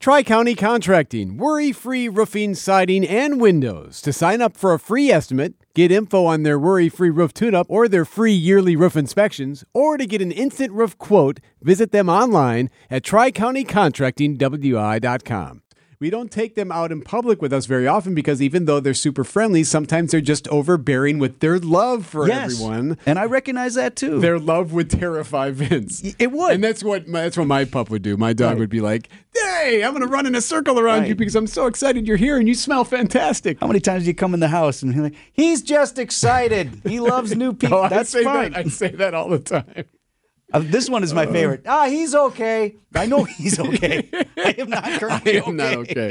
Tri-County Contracting, worry-free roofing, siding, and windows. To sign up for a free estimate, get info on their worry-free roof tune-up or their free yearly roof inspections, or to get an instant roof quote, visit them online at tricountycontractingwi.com. We don't take them out in public with us very often because even though they're super friendly, sometimes they're just overbearing with their love for everyone. And I recognize that too. Their love would terrify Vince. It would. And that's what my pup would do. My dog would be like, hey, I'm going to run in a circle around you because I'm so excited you're here and you smell fantastic. How many times do you come in the house and you're like, he's just excited. He loves new people. No, That's fine. I say that all the time. This one is my favorite. He's okay. I know he's okay. I am not currently I am not okay.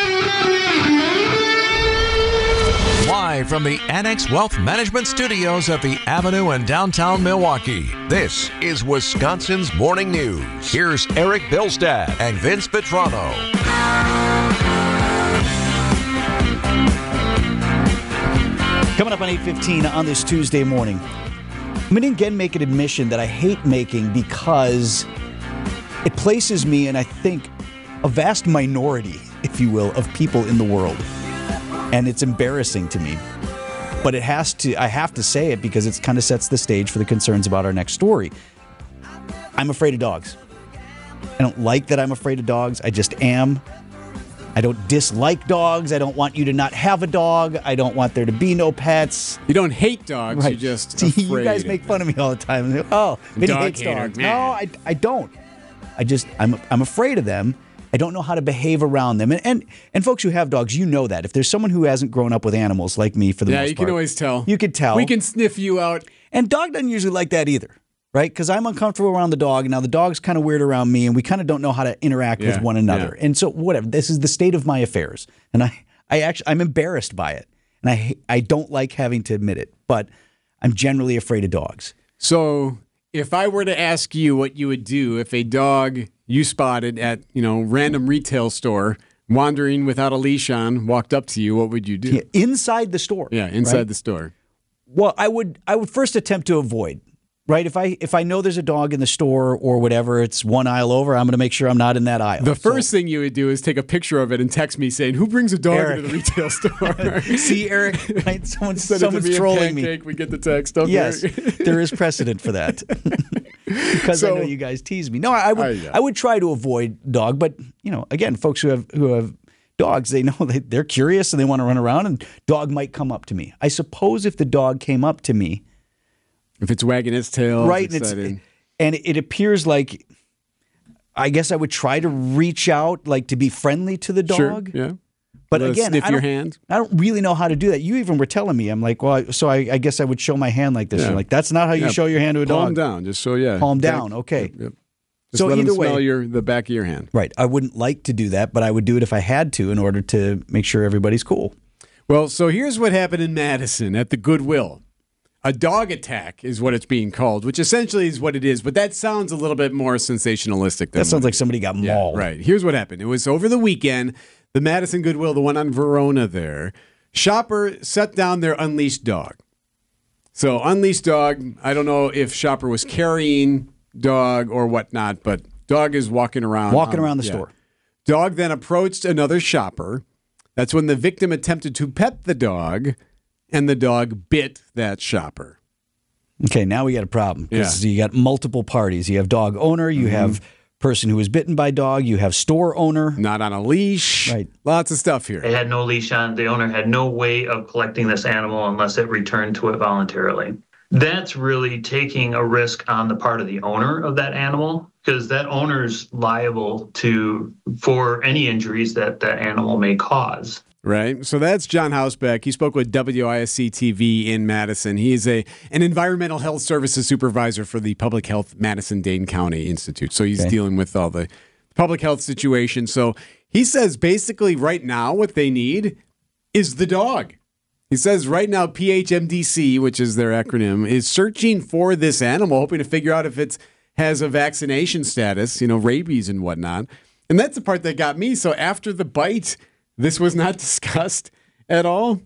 Live from the Annex Wealth Management Studios at the Avenue in downtown Milwaukee, this is Wisconsin's Morning News. Here's Eric Bilstad and Vince Petrano. Coming up on 8:15 on this Tuesday morning. I'm going to again make an admission that I hate making because it places me in, I think, a vast minority, if you will, of people in the world. And it's embarrassing to me. But I have to say it because it kind of sets the stage for the concerns about our next story. I'm afraid of dogs. I don't like that I'm afraid of dogs. I just am. I don't dislike dogs. I don't want you to not have a dog. I don't want there to be no pets. You don't hate dogs. Right. You're just afraid. You guys make fun of me all the time. Vinny hates dogs. No, I don't. I'm afraid of them. I don't know how to behave around them. And folks who have dogs, you know that. If there's someone who hasn't grown up with animals like me for the most part. Yeah, you can always tell. You can tell. We can sniff you out. And dog doesn't usually like that either. Right? Because I'm uncomfortable around the dog, and now the dog's kind of weird around me, and we kind of don't know how to interact with one another. Yeah. And so, whatever. This is the state of my affairs, and I'm embarrassed by it, and I don't like having to admit it, but I'm generally afraid of dogs. So, if I were to ask you what you would do if a dog you spotted at random retail store wandering without a leash on walked up to you, what would you do? Yeah, inside the store. Yeah, inside the store. Well, I would first attempt to avoid. Right, if I know there's a dog in the store or whatever, it's one aisle over, I'm going to make sure I'm not in that aisle. The first thing you would do is take a picture of it and text me saying, "Who brings a dog into the retail store?" See, Eric, right? Someone's trolling me. We get the text. Okay. Yes, there is precedent for that because I know you guys tease me. No, I would try to avoid dog, but again, folks who have dogs, they know they're curious and they want to run around, and dog might come up to me. I suppose if the dog came up to me. If it's wagging its tail. Right. And it appears like, I guess I would try to reach out, like to be friendly to the dog. Sure, yeah. But again, sniff your hand. I don't really know how to do that. You even were telling me. I'm like, well, so I guess I would show my hand like this. Yeah. You're like, that's not how you show your hand to a dog. Palm down, just so, Palm down, okay. Yep. So let either way. Smell the back of your hand. Right. I wouldn't like to do that, but I would do it if I had to in order to make sure everybody's cool. Well, so here's what happened in Madison at the Goodwill. A dog attack is what it's being called, which essentially is what it is, but that sounds a little bit more sensationalistic. That sounds like somebody got mauled. Yeah, right. Here's what happened. It was over the weekend, the Madison Goodwill, the one on Verona there. Shopper set down their unleashed dog. So unleashed dog, I don't know if Shopper was carrying dog or whatnot, but dog is walking around. Around the store. Dog then approached another shopper. That's when the victim attempted to pet the dog, and the dog bit that shopper. Okay, now we got a problem because you got multiple parties. You have dog owner, you have person who was bitten by dog, you have store owner. Not on a leash. Right. Lots of stuff here. They had no leash on. The owner had no way of collecting this animal unless it returned to it voluntarily. That's really taking a risk on the part of the owner of that animal because that owner's liable for any injuries that that animal may cause. Right. So that's John Hausbeck. He spoke with WISC-TV in Madison. He is an environmental health services supervisor for the Public Health Madison-Dane County Institute. So he's dealing with all the public health situation. So he says basically right now what they need is the dog. He says right now PHMDC, which is their acronym, is searching for this animal, hoping to figure out if it has a vaccination status, rabies and whatnot. And that's the part that got me. So after the bite, this was not discussed at all.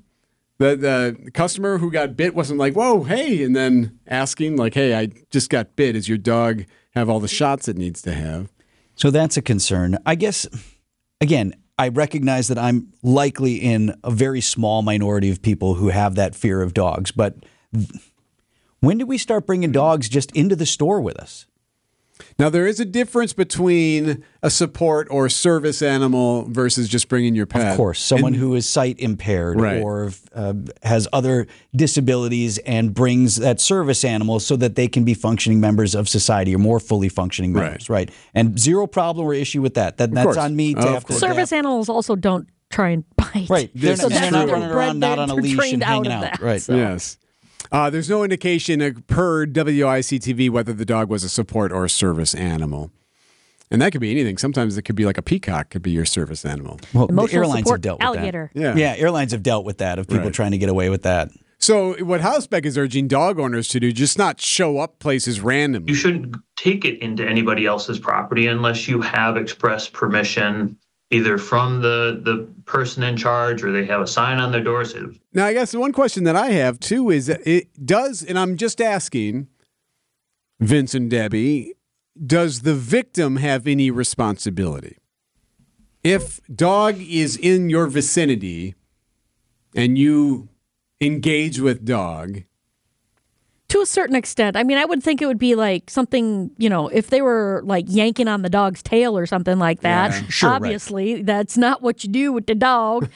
The customer who got bit wasn't like, whoa, hey, and then asking like, hey, I just got bit. Does your dog have all the shots it needs to have? So that's a concern. I guess again, I recognize that I'm likely in a very small minority of people who have that fear of dogs. But when did we start bringing dogs just into the store with us? Now, there is a difference between a support or service animal versus just bringing your pet. Of course, someone who is sight impaired or has other disabilities and brings that service animal so that they can be functioning members of society or more fully functioning members, right? And zero problem or issue with that. That's on me to have to. Service animals also don't try and bite. Right. They're so not running around, not on a leash and hanging out. Right. So. Yes. There's no indication per WIC-TV whether the dog was a support or a service animal. And that could be anything. Sometimes it could be like a peacock could be your service animal. Well, the Emotional airlines support have dealt with alligator. that. Yeah, airlines have dealt with that, of people trying to get away with that. So what Hausbeck is urging dog owners to do, just not show up places randomly. You shouldn't take it into anybody else's property unless you have express permission either from the person in charge or they have a sign on their doors. Now, I guess the one question that I have, too, is and I'm just asking, Vince and Debbie, does the victim have any responsibility? If dog is in your vicinity and you engage with dog... To a certain extent. I mean, I would think it would be like something, if they were like yanking on the dog's tail or something like that. Yeah, sure, obviously, that's not what you do with the dog.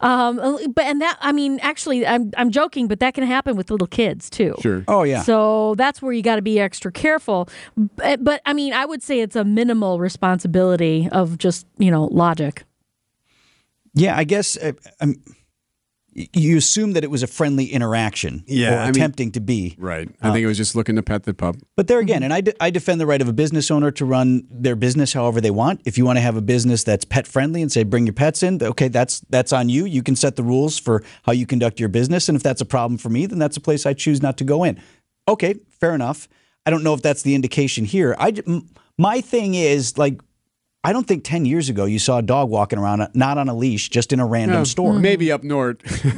Actually, I'm joking, but that can happen with little kids too. Sure. Oh, yeah. So that's where you got to be extra careful. But I mean, I would say it's a minimal responsibility of just, logic. Yeah, I guess... you assume that it was a friendly interaction or attempting to be. Right. I think it was just looking to pet the pup. But there again, and I defend the right of a business owner to run their business however they want. If you want to have a business that's pet friendly and say bring your pets in, okay, that's on you. You can set the rules for how you conduct your business. And if that's a problem for me, then that's a place I choose not to go in. Okay, fair enough. I don't know if that's the indication here. My thing is, like, I don't think 10 years ago you saw a dog walking around not on a leash, just in a random store. Maybe up north.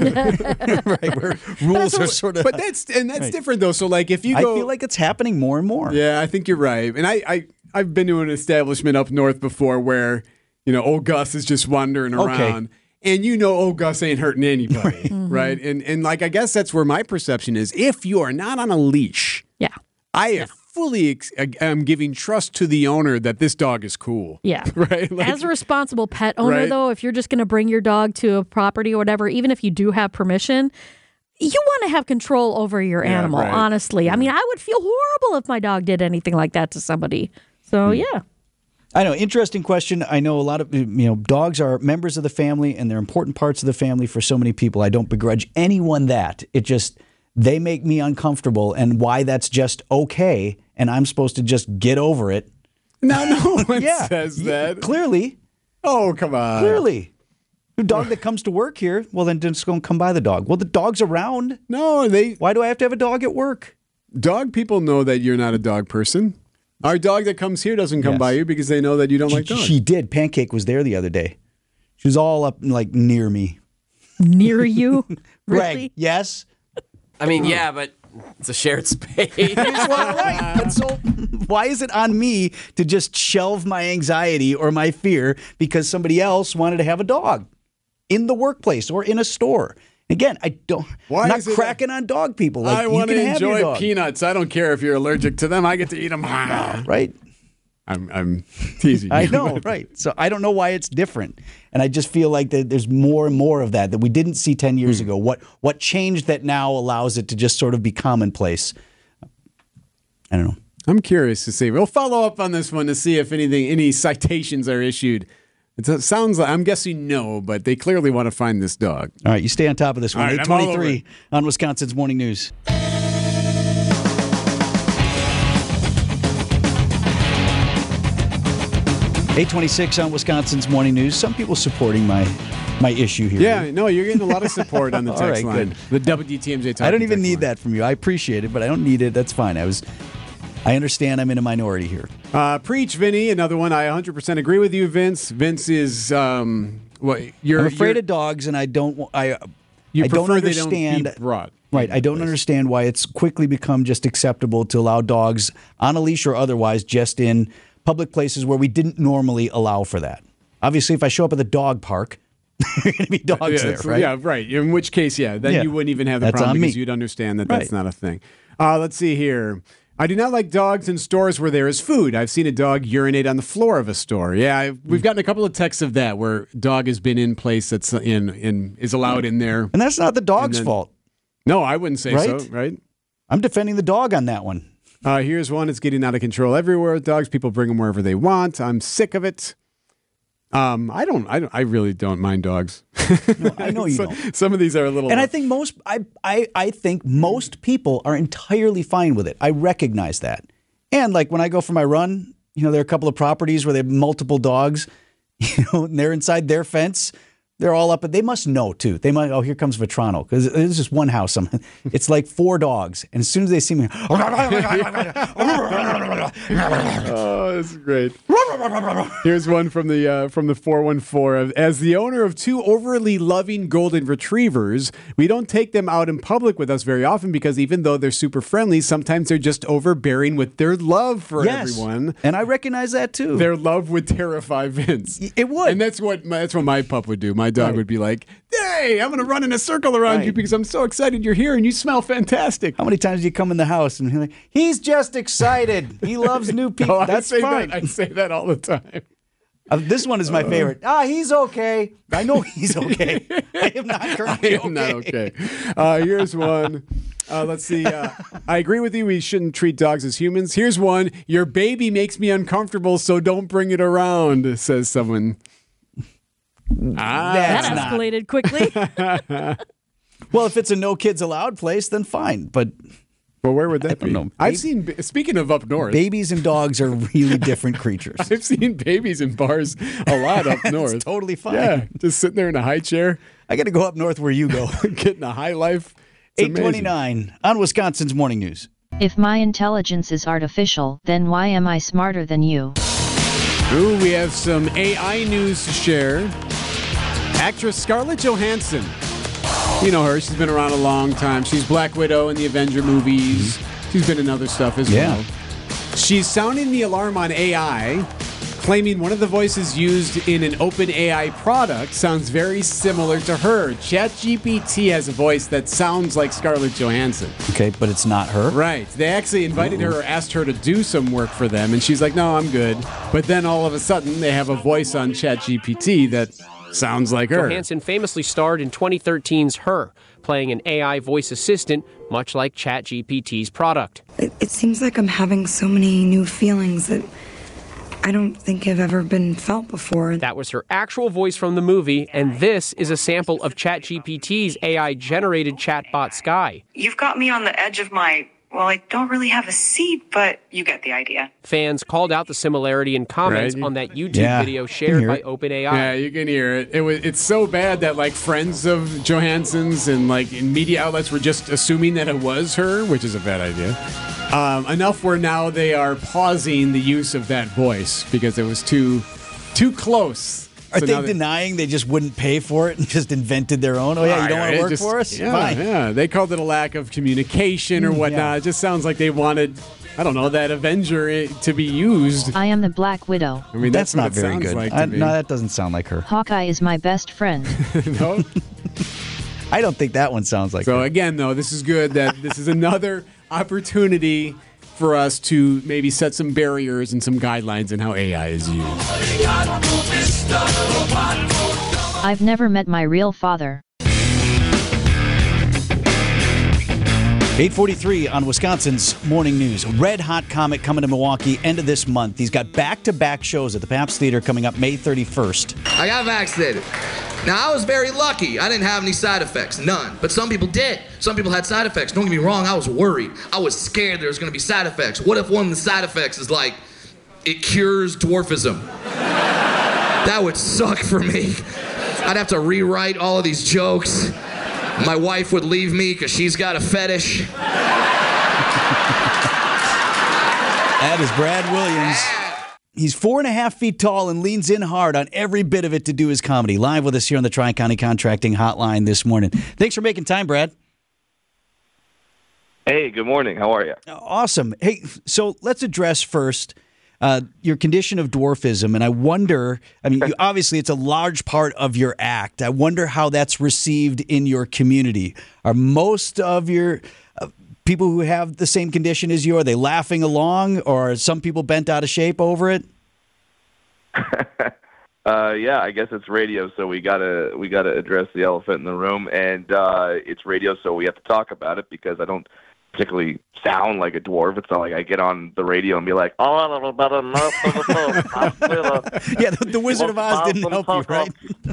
Right, where rules are sort of... But that's different, though. So, like, if you go... I feel like it's happening more and more. Yeah, I think you're right. And I've been to an establishment up north before where, old Gus is just wandering around. And old Gus ain't hurting anybody, right? And like, I guess that's where my perception is. If you are not on a leash, I fully am giving trust to the owner that this dog is cool. Yeah. Right? Like, as a responsible pet owner, though, if you're just going to bring your dog to a property or whatever, even if you do have permission, you want to have control over your animal, honestly. I mean, I would feel horrible if my dog did anything like that to somebody. So, yeah. I know. Interesting question. I know a lot of, dogs are members of the family and they're important parts of the family for so many people. I don't begrudge anyone that. It just... They make me uncomfortable, and why that's just okay, and I'm supposed to just get over it. No one says that. Clearly. Oh, come on. Clearly. The dog that comes to work here, well, then just go and come by the dog. Well, the dog's around. No, Why do I have to have a dog at work? Dog people know that you're not a dog person. Our dog that comes here doesn't come by you because they know that you don't like dogs. She did. Pancake was there the other day. She was all up, like, near me. Near you? Greg, Really? yes? I mean, yeah, but it's a shared space. Well, right. But so why is it on me to just shelve my anxiety or my fear because somebody else wanted to have a dog in the workplace or in a store? Again, I'm not cracking on dog people. Like, I want to enjoy dog. peanuts. I don't care if you're allergic to them. I get to eat them. Right. I'm teasing you. I know, right. So I don't know why it's different. And I just feel like that there's more and more of that we didn't see 10 years ago. What changed that now allows it to just sort of be commonplace? I don't know. I'm curious to see. We'll follow up on this one to see if any citations are issued. It sounds like, I'm guessing no, but they clearly want to find this dog. All right, you stay on top of this one. All right, 8:23 on Wisconsin's Morning News. 8:26 on Wisconsin's Morning News. Some people supporting my issue here. Yeah, no, you're getting a lot of support on the text All right, line. good. The WTMJ talk. I don't even need that from you. I appreciate it, but I don't need it. That's fine. I understand I'm in a minority here. Preach, Vinny. Another one. I 100% agree with you, Vince. Vince is I'm afraid of dogs, and I don't understand. They don't be brought. Right. I don't understand why it's quickly become just acceptable to allow dogs on a leash or otherwise just in public places where we didn't normally allow for that. Obviously, if I show up at the dog park, there are going to be dogs there, right? Yeah, right. In which case, then you wouldn't even have the problem because you'd understand that that's not a thing. Let's see here. I do not like dogs in stores where there is food. I've seen a dog urinate on the floor of a store. Yeah, we've gotten a couple of texts of that where dog has been in place that's is allowed in there. And that's not the dog's fault. No, I wouldn't say so, right? I'm defending the dog on that one. Here's one. It's getting out of control everywhere with dogs. People bring them wherever they want. I'm sick of it. I really don't mind dogs. No, I know you don't. Some of these are a little. And I think I think most people are entirely fine with it. I recognize that. And like when I go for my run, there are a couple of properties where they have multiple dogs, and they're inside their fence. They're all up, but they must know too. They might. Oh, here comes Vetrano because there's just one house. It's like 4 dogs, and as soon as they see me, oh, that's great. Here's one from the 414. As the owner of 2 overly loving golden retrievers, we don't take them out in public with us very often because even though they're super friendly, sometimes they're just overbearing with their love for everyone. And I recognize that too. Their love would terrify Vince. It would, and that's what my pup would do. My dog would be like, "Hey, I'm going to run in a circle around you because I'm so excited you're here and you smell fantastic." How many times do you come in the house and you're like, "He's just excited. He loves new people." Oh, that's fine. I say that all the time. This one is my favorite. He's okay. I know he's okay. I am not currently okay. Not okay. Here's one. Let's see. I agree with you. We shouldn't treat dogs as humans. Here's one. Your baby makes me uncomfortable, so don't bring it around, says someone. That escalated quickly. Well, if it's a no kids allowed place, then fine. But where would that be? Know. I've seen, speaking of up north, babies and dogs are really different creatures. I've seen babies in bars a lot up north. It's totally fine. Yeah, just sitting there in a high chair. I got to go up north where you go. Getting a high life. 8:29 on Wisconsin's Morning News. If my intelligence is artificial, then why am I smarter than you? Ooh, we have some AI news to share. Actress Scarlett Johansson. You know her. She's been around a long time. She's Black Widow in the Avenger movies. She's been in other stuff as well. She's sounding the alarm on AI, claiming one of the voices used in an open AI product sounds very similar to her. ChatGPT has a voice that sounds like Scarlett Johansson. Okay, but it's not her? Right. They actually invited her or asked her to do some work for them, and she's like, no, I'm good. But then all of a sudden, they have a voice on ChatGPT that sounds like her. Johansson famously starred in 2013's Her, playing an AI voice assistant, much like ChatGPT's product. It seems like I'm having so many new feelings that I don't think have ever been felt before. That was her actual voice from the movie, and this is a sample of ChatGPT's AI-generated chatbot Sky. You've got me on the edge of I don't really have a seat, but you get the idea. Fans called out the similarity in comments on that YouTube video shared by OpenAI. Yeah, you can hear it. It's so bad that friends of Johansson's and in media outlets were just assuming that it was her, which is a bad idea. Enough where now they are pausing the use of that voice because it was too close. Are they denying they just wouldn't pay for it and just invented their own? Oh, yeah, you don't want to work for us? Yeah, fine. Yeah, they called it a lack of communication or whatnot. Yeah. It just sounds like they wanted, that Avenger to be used. I am the Black Widow. I mean, that's not very good. No, that doesn't sound like her. Hawkeye is my best friend. No? I don't think that one sounds like her. So, again, though, this is good that this is another opportunity for us to maybe set some barriers and some guidelines in how AI is used. I've never met my real father. 8:43 on Wisconsin's Morning News. Red Hot Comic coming to Milwaukee end of this month. He's got back-to-back shows at the Pabst Theater coming up May 31st. I got vaccinated. Now, I was very lucky. I didn't have any side effects, none. But some people did. Some people had side effects. Don't get me wrong, I was worried. I was scared there was going to be side effects. What if one of the side effects is it cures dwarfism? That would suck for me. I'd have to rewrite all of these jokes. My wife would leave me because she's got a fetish. That is Brad Williams. He's 4.5 feet tall and leans in hard on every bit of it to do his comedy. Live with us here on the Tri-County Contracting Hotline this morning. Thanks for making time, Brad. Hey, good morning. How are you? Awesome. Hey, so let's address first your condition of dwarfism, and I wonder, obviously it's a large part of your act. I wonder how that's received in your community. Are most of your people who have the same condition as you, are they laughing along, or are some people bent out of shape over it? Yeah, I guess it's radio, so we gotta address the elephant in the room, and it's radio, so we have to talk about it because I don't particularly sound like a dwarf. It's not like I get on the radio and be like, "Oh, yeah, the Wizard of Oz didn't help you, right?"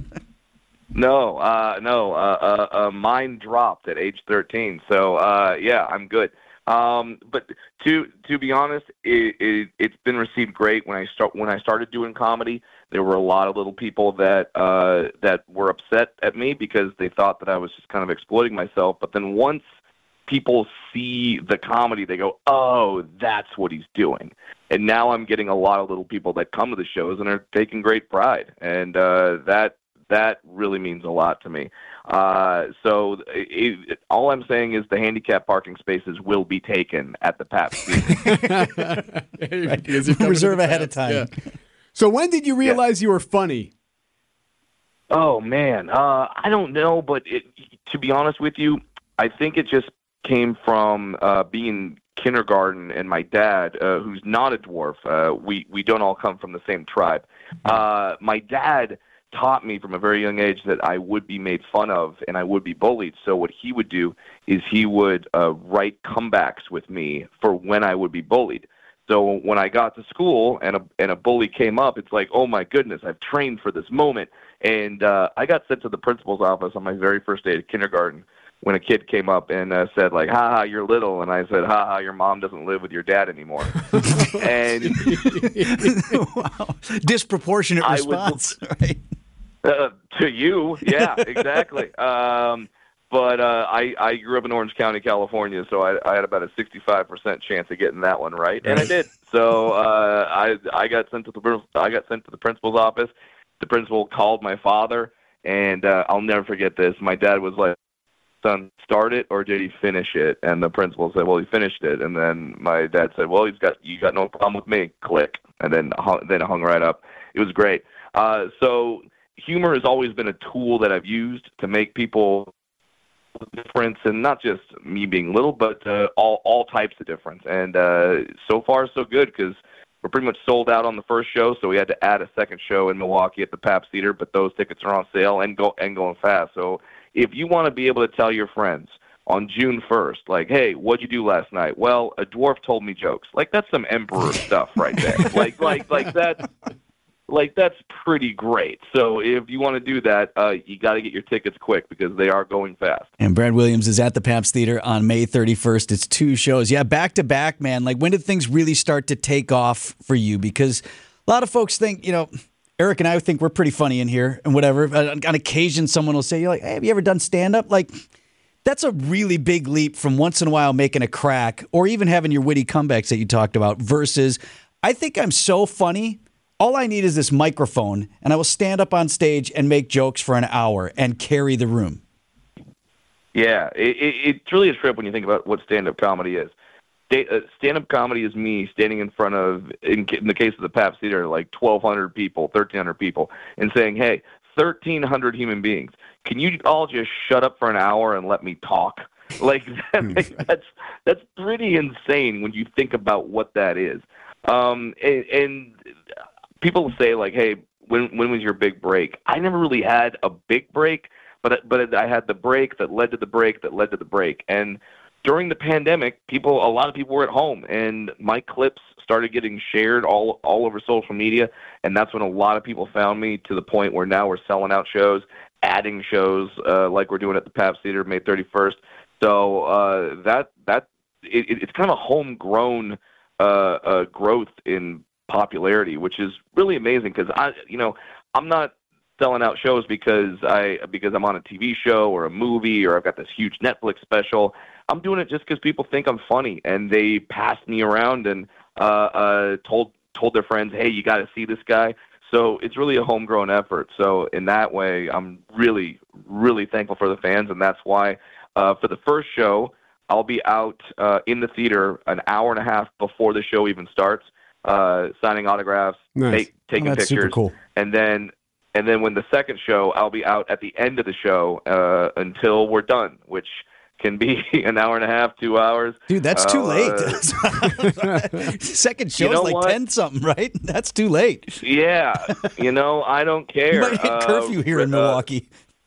No. Mine dropped at age 13, so yeah, I'm good. But to be honest, it's been received great. When I started doing comedy, there were a lot of little people that were upset at me because they thought that I was just kind of exploiting myself. But then once people see the comedy, they go, "Oh, that's what he's doing." And now I'm getting a lot of little people that come to the shows and are taking great pride, and that really means a lot to me. So all I'm saying is the handicap parking spaces will be taken at the Pabst Theater. Reserve ahead of time. Yeah. So when did you realize you were funny? Oh, man. I don't know, but to be honest with you, I think it just came from being in kindergarten, and my dad, who's not a dwarf, we don't all come from the same tribe. My dad taught me from a very young age that I would be made fun of and I would be bullied. So what he would do is he would write comebacks with me for when I would be bullied. So when I got to school and a bully came up, it's like, oh my goodness, I've trained for this moment. And I got sent to the principal's office on my very first day of kindergarten when a kid came up and said, like, "Ha, you're little." And I said, "Ha, your mom doesn't live with your dad anymore." And wow. Disproportionate response, right? To you, yeah, exactly. But I grew up in Orange County, California, so I had about a 65% chance of getting that one right, and I did. So I got sent to the principal's office. The principal called my father, and I'll never forget this. My dad was like, "Son, start it or did he finish it?" And the principal said, "Well, he finished it." And then my dad said, "Well, you got no problem with me." Click, and then it hung right up. It was great. So humor has always been a tool that I've used to make people difference, and not just me being little, but all types of difference. And so far, so good, because we're pretty much sold out on the first show, so we had to add a second show in Milwaukee at the Pabst Theater, but those tickets are on sale and going fast. So if you want to be able to tell your friends on June 1st, like, "Hey, what'd you do last night?" "Well, a dwarf told me jokes." Like, that's some emperor stuff right there. Like that's pretty great. So if you want to do that, you got to get your tickets quick because they are going fast. And Brad Williams is at the Pabst Theater on May 31st. It's 2 shows. Yeah, back to back, man. Like, when did things really start to take off for you? Because a lot of folks think, Eric and I think we're pretty funny in here and whatever. On occasion, someone will say, "You're like, hey, have you ever done stand-up?" Like, that's a really big leap from once in a while making a crack or even having your witty comebacks that you talked about versus, "I think I'm so funny, all I need is this microphone, and I will stand up on stage and make jokes for an hour and carry the room." Yeah, it's really a trip when you think about what stand-up comedy is. Stand-up comedy is me standing in front of, in the case of the Pabst Theater, like 1,200 people, 1,300 people, and saying, "Hey, 1,300 human beings, can you all just shut up for an hour and let me talk?" Like, that's pretty insane when you think about what that is. And people say, like, "Hey, when was your big break?" I never really had a big break, but I had the break that led to the break that led to the break. And during the pandemic, a lot of people were at home, and my clips started getting shared all over social media, and that's when a lot of people found me, to the point where now we're selling out shows, adding shows like we're doing at the Pabst Theater May 31st. So it's kind of a homegrown growth in popularity, which is really amazing, because I'm not selling out shows because I'm on a TV show or a movie or I've got this huge Netflix special. I'm doing it just because people think I'm funny, and they passed me around and told their friends, "Hey, you got to see this guy." So it's really a homegrown effort. So in that way, I'm really, really thankful for the fans, and that's why for the first show, I'll be out in the theater an hour and a half before the show even starts. signing autographs, taking that's pictures. super cool. And then when the second show, I'll be out at the end of the show until we're done, which can be an hour and a half, 2 hours. Dude, that's too late. Second show's like 10-something, right? That's too late. Yeah. I don't care. You might hit curfew here in Milwaukee.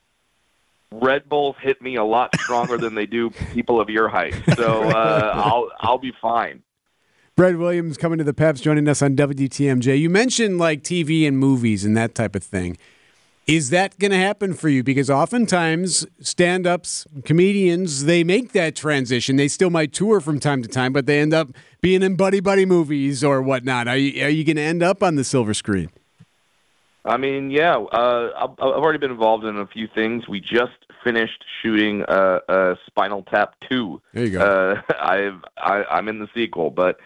Red Bulls hit me a lot stronger than they do people of your height. So I'll be fine. Brad Williams coming to the Pabst, joining us on WTMJ. You mentioned like TV and movies and that type of thing. Is that going to happen for you? Because oftentimes stand-ups, comedians, they make that transition. They still might tour from time to time, but they end up being in buddy-buddy movies or whatnot. Are you going to end up on the silver screen? I mean, yeah. I've already been involved in a few things. We just finished shooting Spinal Tap 2. There you go. I'm in the sequel, but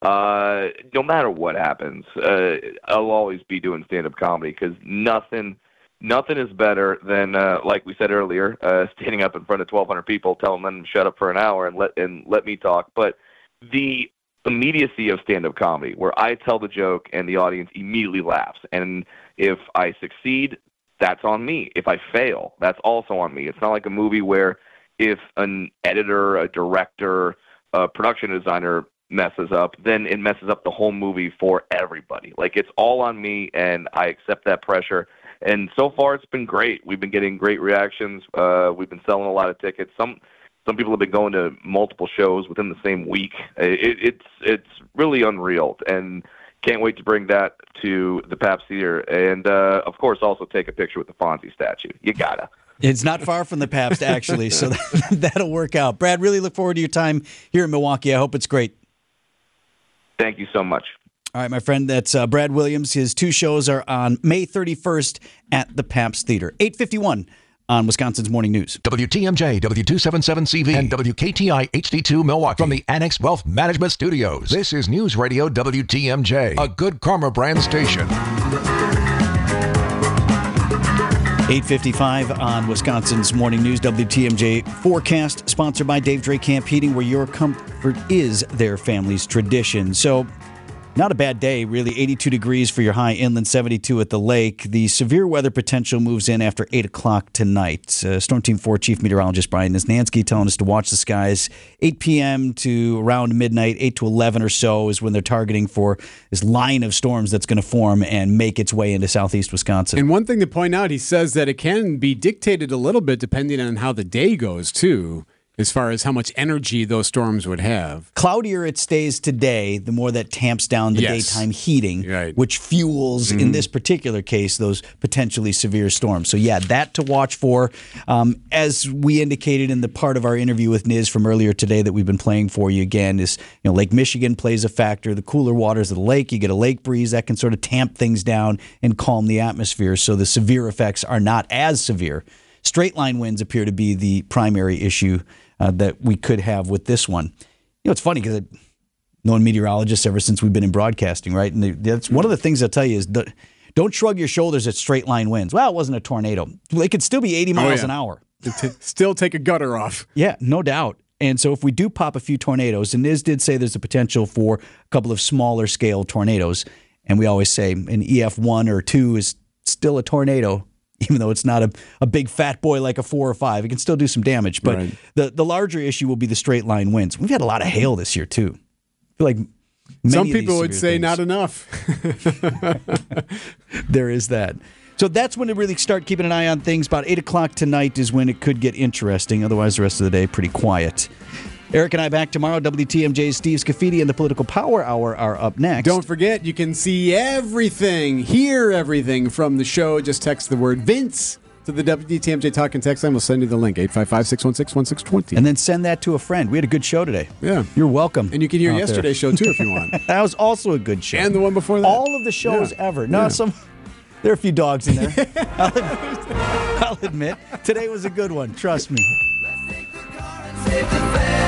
no matter what happens, I'll always be doing stand-up comedy because nothing is better than, like we said earlier, standing up in front of 1,200 people, telling them to shut up for an hour and let me talk. But the immediacy of stand-up comedy, where I tell the joke and the audience immediately laughs, and if I succeed, that's on me. If I fail, that's also on me. It's not like a movie where if an editor, a director, a production designer messes up, then it messes up the whole movie for everybody. Like, it's all on me, and I accept that pressure. And so far, it's been great. We've been getting great reactions. We've been selling a lot of tickets. Some people have been going to multiple shows within the same week. It's really unreal, and can't wait to bring that to the Pabst Theater. And, of course, also take a picture with the Fonzie statue. You gotta. It's not far from the Pabst, actually, so that'll work out. Brad, really look forward to your time here in Milwaukee. I hope it's great. Thank you so much. All right, my friend, that's Brad Williams. His two shows are on May 31st at the Pabst Theater. 8:51 on Wisconsin's Morning News. WTMJ, W277CV, and WKTI HD2 Milwaukee. From the Annex Wealth Management Studios, this is News Radio WTMJ, a Good Karma brand station. 8:55 on Wisconsin's Morning News. WTMJ forecast, sponsored by Dave Drake Camp Heating, where your comfort is their family's tradition. So, not a bad day, really. 82 degrees for your high inland, 72 at the lake. The severe weather potential moves in after 8 o'clock tonight. Storm Team 4 Chief Meteorologist Brian Nisnansky telling us to watch the skies. 8 p.m. to around midnight, 8 to 11 or so is when they're targeting for this line of storms that's going to form and make its way into southeast Wisconsin. And one thing to point out, he says that it can be dictated a little bit depending on how the day goes, too, as far as how much energy those storms would have. Cloudier it stays today, the more that tamps down the daytime heating, which fuels, in this particular case, those potentially severe storms. So, yeah, that to watch for. As we indicated in the part of our interview with Niz from earlier today that we've been playing for you again, is Lake Michigan plays a factor. The cooler waters of the lake, you get a lake breeze that can sort of tamp things down and calm the atmosphere, so the severe effects are not as severe. Straight line winds appear to be the primary issue that we could have with this one. It's funny because I've known meteorologists ever since we've been in broadcasting, right? And that's one of the things I'll tell you is don't shrug your shoulders at straight line winds. Well, it wasn't a tornado. It could still be 80 miles an hour. Still take a gutter off. Yeah, no doubt. And so if we do pop a few tornadoes, and Niz did say there's a potential for a couple of smaller scale tornadoes, and we always say an EF1 or 2 is still a tornado, even though it's not a big fat boy like a 4 or 5. It can still do some damage. But the larger issue will be the straight line winds. We've had a lot of hail this year, too. I feel like some people would say not enough. There is that. So that's when to really start keeping an eye on things. About 8 o'clock tonight is when it could get interesting. Otherwise, the rest of the day, pretty quiet. Eric and I back tomorrow. WTMJ's Steve Scafidi and the Political Power Hour are up next. Don't forget, you can see everything, hear everything from the show. Just text the word Vince to the WTMJ Talking Text line. We'll send you the link, 855-616-1620. And then send that to a friend. We had a good show today. Yeah. You're welcome. And you can hear yesterday's show, too, if you want. That was also a good show. And the one before that. All of the shows ever. No, there are a few dogs in there. I'll admit. Today was a good one. Trust me.